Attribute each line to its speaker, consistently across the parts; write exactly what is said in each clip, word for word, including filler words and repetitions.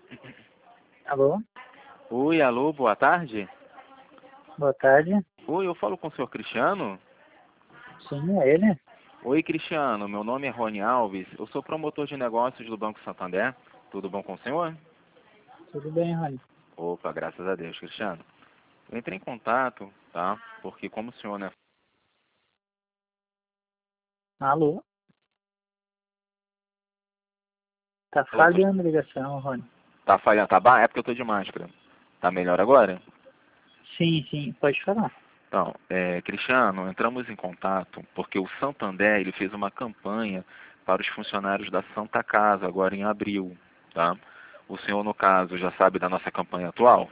Speaker 1: Alô?
Speaker 2: Oi, alô, boa tarde.
Speaker 1: Boa tarde.
Speaker 2: Oi, eu falo com o senhor Cristiano?
Speaker 1: Sim, é ele?
Speaker 2: Oi, Cristiano, meu nome é Rony Alves, eu sou promotor de negócios do Banco Santander. Tudo bom com o senhor?
Speaker 1: Tudo bem, Rony?
Speaker 2: Opa, graças a Deus, Cristiano. Eu entrei em contato, tá? Porque como o senhor, né,
Speaker 1: Alô? Tá
Speaker 2: falou que
Speaker 1: falhando a ligação, Rony.
Speaker 2: tá falhando, tá bom? É porque eu tô de máscara. Tá melhor agora?
Speaker 1: Sim, sim, pode falar.
Speaker 2: Então, é, Cristiano, entramos em contato porque o Santander, ele fez uma campanha para os funcionários da Santa Casa, agora em abril, tá? O senhor, no caso, já sabe da nossa campanha atual?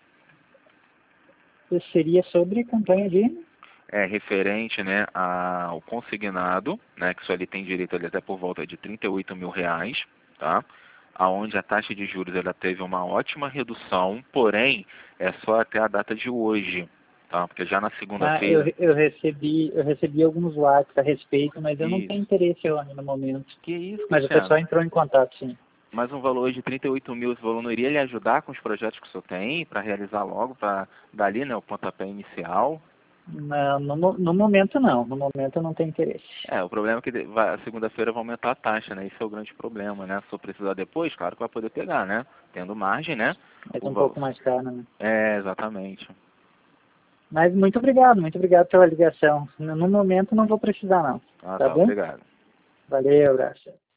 Speaker 1: Isso seria sobre campanha de...
Speaker 2: É referente, né, ao consignado, né, que isso ali tem direito ali até por volta de trinta e oito mil reais, tá? Aonde a taxa de juros ela teve uma ótima redução, porém é só até a data de hoje, tá? Porque já na
Speaker 1: Ah, eu,
Speaker 2: segunda-feira,
Speaker 1: eu recebi eu recebi alguns WhatsApp a respeito, mas eu não tenho
Speaker 2: isso.
Speaker 1: interesse, Rony, no momento.
Speaker 2: Que isso,
Speaker 1: Mas o pessoal
Speaker 2: Cristiano?
Speaker 1: entrou em contato, sim.
Speaker 2: Mas um valor de trinta e oito mil, esse valor não iria lhe ajudar com os projetos que o senhor tem, para realizar logo, para dali, né, o pontapé inicial?
Speaker 1: Não, no, mo- no momento não. No momento eu não tenho interesse.
Speaker 2: É, o problema é que de- vai- a segunda-feira vai aumentar a taxa, né? Esse é o grande problema, né? Se eu precisar depois, claro que vai poder pegar, né? Tendo margem, né?
Speaker 1: Mas
Speaker 2: O
Speaker 1: um
Speaker 2: val-
Speaker 1: pouco mais caro, né?
Speaker 2: É, exatamente.
Speaker 1: Mas muito obrigado, muito obrigado pela ligação. No no momento não vou precisar, não.
Speaker 2: Ah,
Speaker 1: Tá
Speaker 2: tá,
Speaker 1: bom?
Speaker 2: obrigado.
Speaker 1: Valeu, abraço.